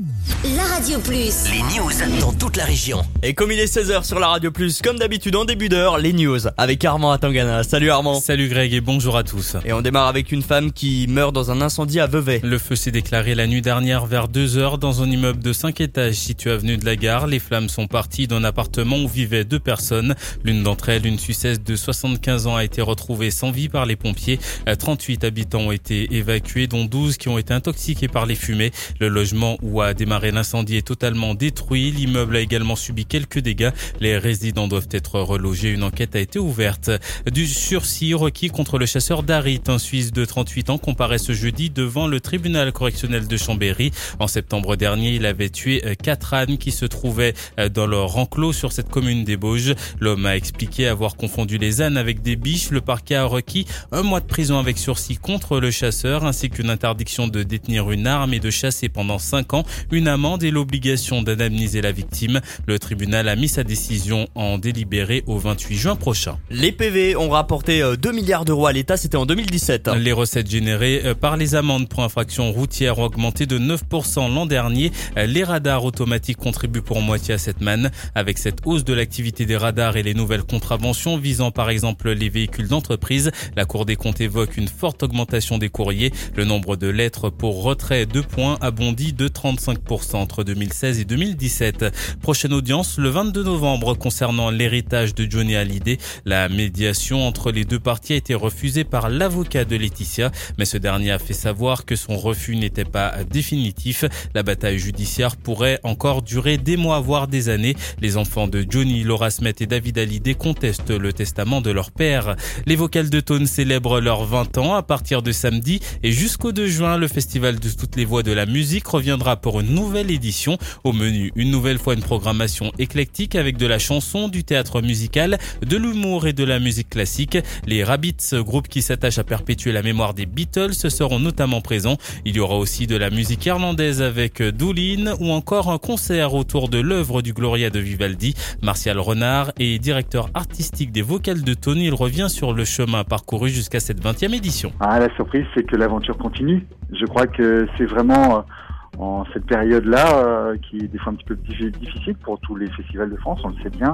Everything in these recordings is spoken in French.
La Radio Plus. Les news dans toute la région. Et comme il est 16h sur la Radio Plus, comme d'habitude en début d'heure, les news avec Armand Atangana. Salut Armand. Salut Greg et bonjour à tous. Et on démarre avec une femme qui meurt dans un incendie à Vevey. Le feu s'est déclaré la nuit dernière vers 2h dans un immeuble de 5 étages situé avenue de la Gare. Les flammes sont parties d'un appartement où vivaient 2 personnes. L'une d'entre elles, une Suissesse de 75 ans, a été retrouvée sans vie par les pompiers. 38 habitants ont été évacués, dont 12 qui ont été intoxiqués par les fumées. Le logement où a démarré l'incendie est totalement détruit. L'immeuble a également subi quelques dégâts. Les résidents doivent être relogés. Une enquête a été ouverte. Du sursis requis contre le chasseur d'Arit, un Suisse de 38 ans, comparaît ce jeudi devant le tribunal correctionnel de Chambéry. En septembre dernier, il avait tué 4 ânes qui se trouvaient dans leur enclos sur cette commune des Bauges. L'homme a expliqué avoir confondu les ânes avec des biches. Le parquet a requis 1 mois de prison avec sursis contre le chasseur, ainsi qu'une interdiction de détenir une arme et de chasser pendant 5 ans, une amende et l'obligation d'indemniser la victime. Le tribunal a mis sa décision en délibéré au 28 juin prochain. Les PV ont rapporté 2 milliards d'euros à l'État, c'était en 2017. Les recettes générées par les amendes pour infractions routières ont augmenté de 9% l'an dernier. Les radars automatiques contribuent pour moitié à cette manne. Avec cette hausse de l'activité des radars et les nouvelles contraventions visant par exemple les véhicules d'entreprise, la Cour des comptes évoque une forte augmentation des courriers. Le nombre de lettres pour retrait 2 points a bondi de 35% entre 2016 et 2017. Prochaine audience le 22 novembre concernant l'héritage de Johnny Hallyday. La médiation entre les 2 parties a été refusée par l'avocat de Laetitia, mais ce dernier a fait savoir que son refus n'était pas définitif. La bataille judiciaire pourrait encore durer des mois voire des années. Les enfants de Johnny, Laura Smet et David Hallyday contestent le testament de leur père. Les Vocales de Thônes célèbrent leurs 20 ans à partir de samedi et jusqu'au 2 juin, le festival de toutes les voix de la musique reviendra pour une nouvelle édition. Au menu, une nouvelle fois une programmation éclectique avec de la chanson, du théâtre musical, de l'humour et de la musique classique. Les Rabbits, groupe qui s'attache à perpétuer la mémoire des Beatles, seront notamment présents. Il y aura aussi de la musique irlandaise avec Doolin ou encore un concert autour de l'œuvre du Gloria de Vivaldi. Martial Renard est directeur artistique des Vocales de Thônes. Il revient sur le chemin parcouru jusqu'à cette 20e édition. La surprise, c'est que l'aventure continue. Je crois que c'est vraiment en cette période-là qui est des fois un petit peu difficile pour tous les festivals de France, on le sait bien.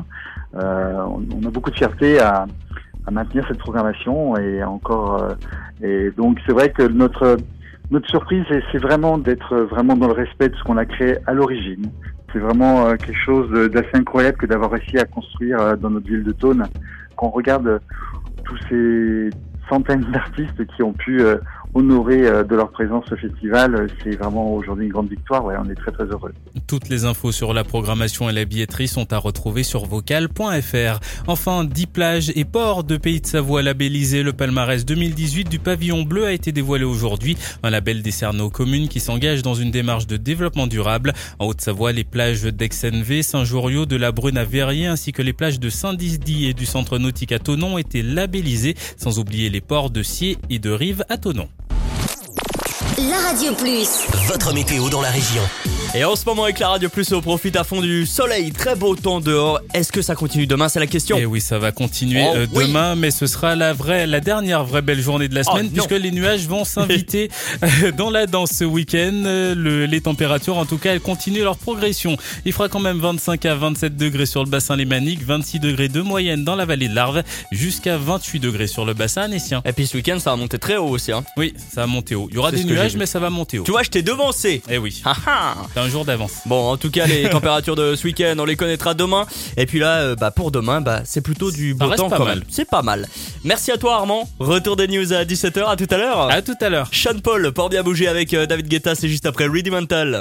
On a beaucoup de fierté à maintenir cette programmation et donc c'est vrai que notre surprise, c'est vraiment d'être vraiment dans le respect de ce qu'on a créé à l'origine. C'est vraiment quelque chose d'assez incroyable que d'avoir réussi à construire dans notre ville de Thônes. Quand on regarde tous ces centaines d'artistes qui ont pu honorer de leur présence ce festival, c'est vraiment aujourd'hui une grande victoire. Ouais, on est très très heureux. Toutes les infos sur la programmation et la billetterie sont à retrouver sur vocal.fr. Enfin, 10 plages et ports de Pays de Savoie labellisés. Le palmarès 2018 du Pavillon Bleu a été dévoilé aujourd'hui. Un label décerné aux communes qui s'engagent dans une démarche de développement durable. En Haute-Savoie, les plages d'Aix-en-Vée, Saint-Joriot, de la Brune à Verrier ainsi que les plages de Saint-Disdy et du centre nautique à Thonon ont été labellisées, sans oublier les ports de Sciez et de Rive à Thonon. La Radio Plus. Votre météo dans la région. Et en ce moment avec la Radio Plus, on profite à fond du soleil, très beau temps dehors. Est-ce que ça continue demain, c'est la question. Et oui, ça va continuer demain, mais ce sera la dernière vraie belle journée de la semaine, puisque les nuages vont s'inviter dans la danse ce week-end. Les températures, en tout cas, elles continuent leur progression. Il fera quand même 25 à 27 degrés sur le bassin lémanique, 26 degrés de moyenne dans la vallée de l'Arve, jusqu'à 28 degrés sur le bassin annécien. Et puis ce week-end, ça va monter très haut aussi. Oui, ça va monter haut. Il y aura des nuages, mais ça va monter haut. Tu vois, je t'ai devancé. Eh oui. C'est un jour d'avance. Bon, en tout cas, les températures de ce week-end, on les connaîtra demain. Et puis là, pour demain, c'est plutôt du beau temps quand même. C'est pas mal. Merci à toi, Armand. Retour des news à 17h. À tout à l'heure. À tout à l'heure. Sean Paul, pour bien bouger avec David Guetta, c'est juste après Rudimental.